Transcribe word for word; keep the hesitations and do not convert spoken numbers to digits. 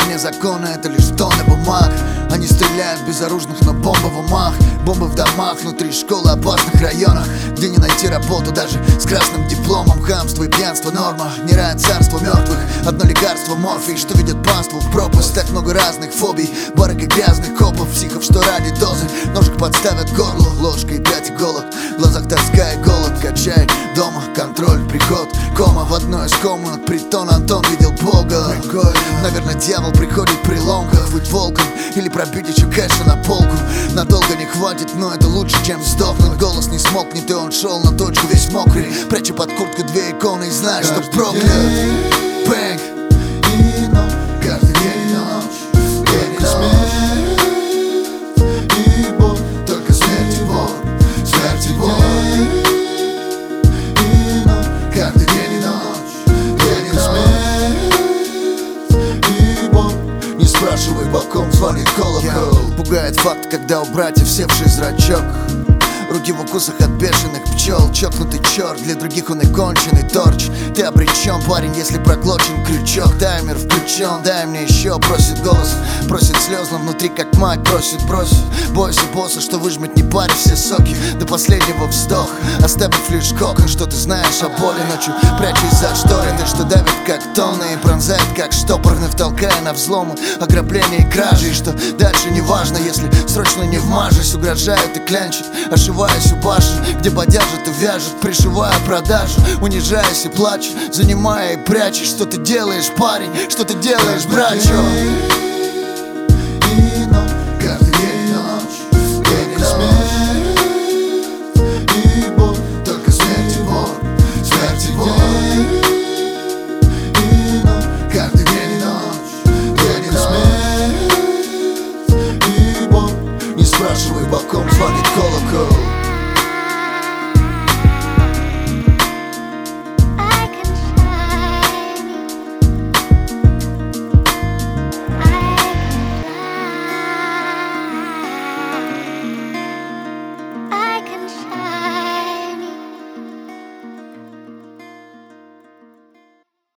вне закона, это лишь тонны бумаг. Они стреляют безоружных, но бомбы в умах. Бомбы в домах, внутри школы, опасных районах, где не найти работу даже с красным дипломом. Хамство и пьянство норма, не рай, царство мертвых. Одно лекарство морфий, что ведет паству в пропасть. Так много разных фобий, барок и грязных копов, психов, что ради дозы ножик подставят горло, ложкой пять и голод. В глазах тоска и голод, качай дома, контроль, приход, кома в одной из комнат. Притон Антон видел Бога. Наверное, дьявол приходит при ломках. Быть волком или пробить еще кэша на полку. Надолго не хватит, но это лучше, чем сдохнуть. Голос не смолкнет, и он шел на точку весь мокрый. Прячу под курткой две иконы и знаю, что проклят. Бэнг и ночь, каждый день и ночь, день и смерть и боль, только смерть и боль, смерть и боль. И ночь, каждый день и ночь, день и смерть и боль. Не спрашивай, в каком звонит колокол. Пугает факт, когда у братьев севший зрачок, руки в укусах от бешеных пчел. Чокнутый черт, для других он и конченый торч. Ты обречен, парень, если проглочен крючок. Таймер включен, дай мне еще. Просит голос, просит слезно внутри, как мать просит, бросит. Бойся босса, что выжмет, не парь все соки до последнего вздоха, оставив лишь кокон. Что ты знаешь о боли ночью, прячась за шторы, что давит как тонны и пронзает как штопор, вновь толкая на взломы, ограбления и кражи. И что дальше не важно, если срочно не вмажешь. Угрожают и клянчат, ошиваясь у башен, где бодяжат и вяжут, пришивая продажу, унижаясь и плачут, занимая и прячешь. Что ты делаешь, парень, что ты делаешь, братчо? И ночь, каждый день и ночь, день и смерть и боль, только смерть и боль, смерть и боль. И ночь, каждый день и ночь, день и смерть и боль. Не спрашивай, в каком звонит колокол.